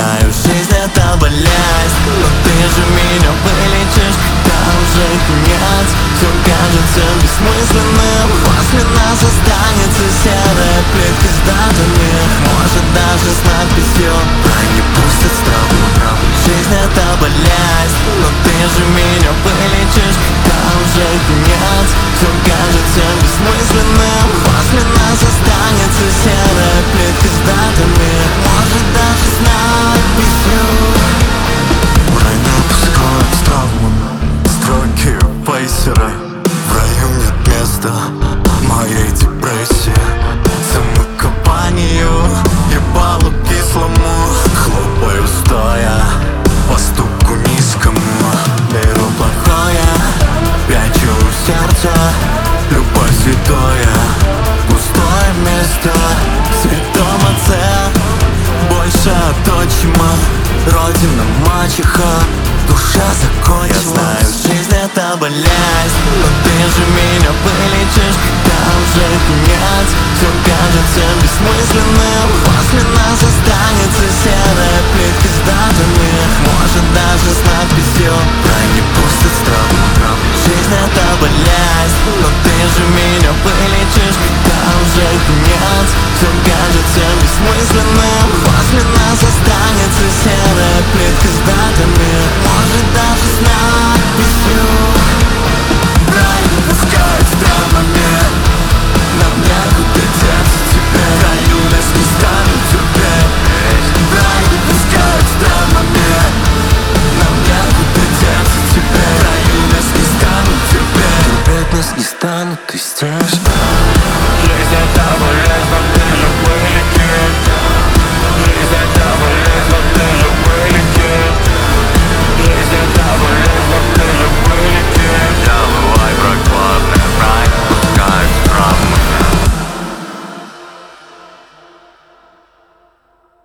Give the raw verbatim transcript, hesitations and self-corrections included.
знаю, жизнь это болезнь, но ты же меня вылечишь, когда уже конец. Все кажется бессмысленным, после нас останется серая плитка с датами, может даже с надписью «Ай, не пустят строго». Жизнь это болезнь, но ты же меня вылечишь, когда уже конец. Все кажется бессмысленным, после нас останется серая плитка с датами, может даже с надписью «Рай не пускает с травмами». Строки фейсера, в раю нет места моей депрессии. Самокопанию, ебалу кислому, хлопаю стоя по стуку низкому. Беру плохое, прячу в сердце, любовь святое, пустое место в святом отце. Больше от отчима, родина мачеха, душа закончилась. Я знаю, жизнь это болезнь, но ты же меня вылечишь, когда уже конец. Все кажется бессмысленным, после нас останется серая плитка с датами, может даже с надписью «Рай не пустят строго». Жизнь это болезнь, но ты же меня вылечишь, когда уже конец. Все кажется бессмысленным, после нас останется серая плитка с датами, может даже с надписью «Рай не пускает в травмами». Нам некуда деться теперь, в раю нас не станут терпеть. Рай не пускает в травмами. Нам некуда деться теперь, в раю нас не станут терпеть. Терпеть нас не станут, ты стишь. Жизнь это болезнь,